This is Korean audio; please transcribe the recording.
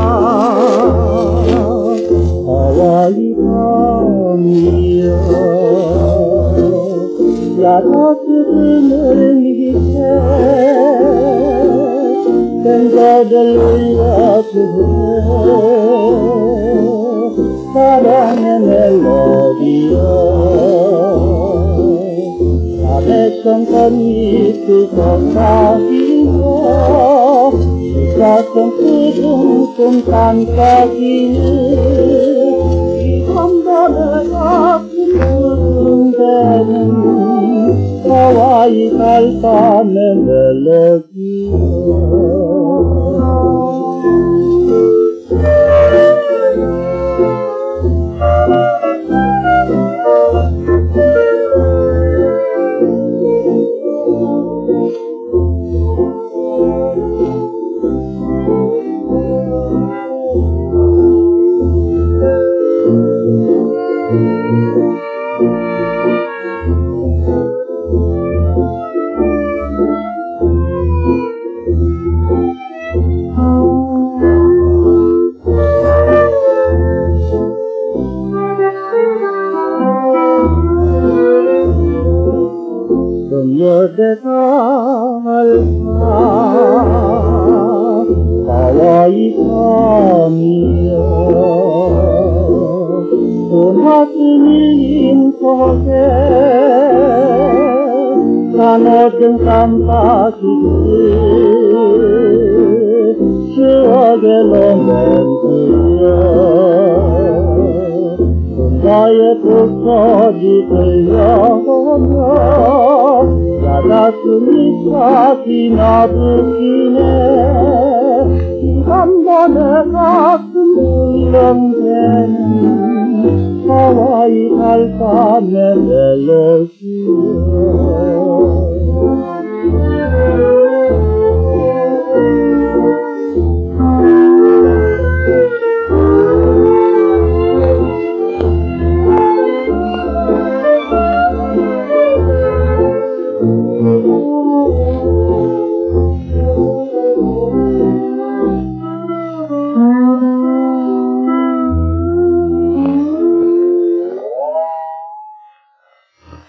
하와이 밤이여 야자스를 밑에 생각을 올려주네 사랑의 멜로디여 밤의 천천히 쏟아지며 가슴 푸둥 깜짝이는 이 밤밤의 가슴 푸둥대는 하와이 달밤의 멜로디여 하와이 밤이여 소나기 속에 가눠진 깜빡이들 추억의 로맨스여 나의 독서지 들려오며 야자수니 싹이 나부기네 이 밤밤의 가슴 울렁대는 하와이 달밤의 멜로디여